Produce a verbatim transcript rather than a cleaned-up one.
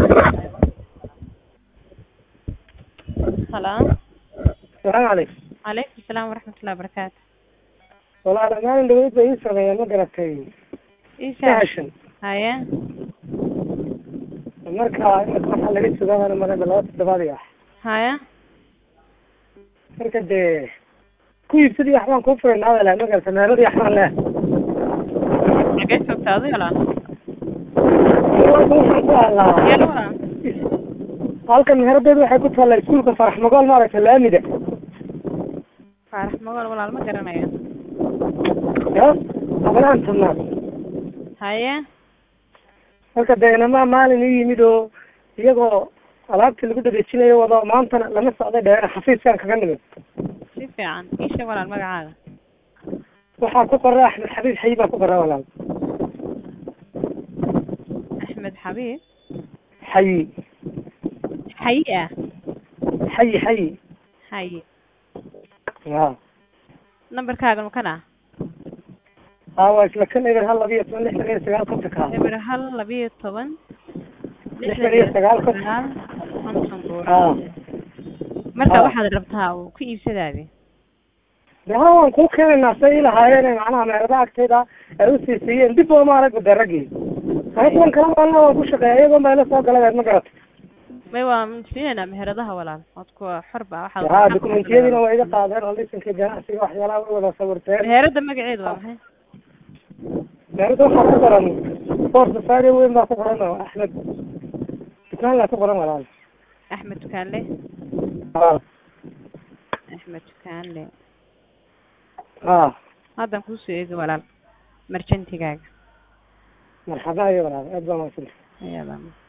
هلا السلام عليكم. عليكم السلام ورحمة الله وبركاته. والله أنا ما عندي بيت يسرى ما قرأتي. إيش عشان. هيا مركها المحل اللي جت سودان أنا مرة بالوقت الدبادية. هيا مركز ده. كوي بسدي أحوان كفر هذا لا مقال سنة ردي أحوان له. لقيت بتاضي ولا؟ والله يلا ولا؟ قال كان هرب ده حيكون فلا يكون كفرح مقال ما رأيت الآن ده. فرح مقال ولا ما قرنا يا. يا أبغى أنت الناس. هيا مركز ده أنا ما مالي نيجي ميدو يجوا alaabtii lagu dabeejinayo wada maantana lama socday dheer xafiiskan kaga nimid si fiican ii sheeg walaal magacaaga waxaa ku qoran Axmed Xabiib Xayi baa ku qoran walaal Axmed Xabiib Xayi Xayi ah Xayi Xayi Xayi haa numberkaaga ma kana haa waa isla kan eber hal labiyo toban lixdan iyo sagaal konton ka eber hal labiyo toban lixdan iyo sagaal konton haa marka waxaad rabtaa oo ku iibsadaade yaa waan ku keenay say ilahaayeen macnaha meerada agteeda ay u siisiyeen dib oo maarag daragi waxaan kala walna waan ku shaqeeyay iyagoo meel soo galay ma garat may waa siinayna meheradaha walaal ood ku xorba waxa haa dokumentiyadina waa iga qaadeen oo liisanka ganacsiga waxyaalaha wada sawirteen meherada magaceedu waa maxay meherada waxa ku qoran Ford Safari weyn baa ku qoran Axmed dukaan la ku qoran walaal Axmed dukaanle haa Axmed dukaanle haa hadan ku soo eegi walaal marjantigaaga marxaba ya walaal aad baan u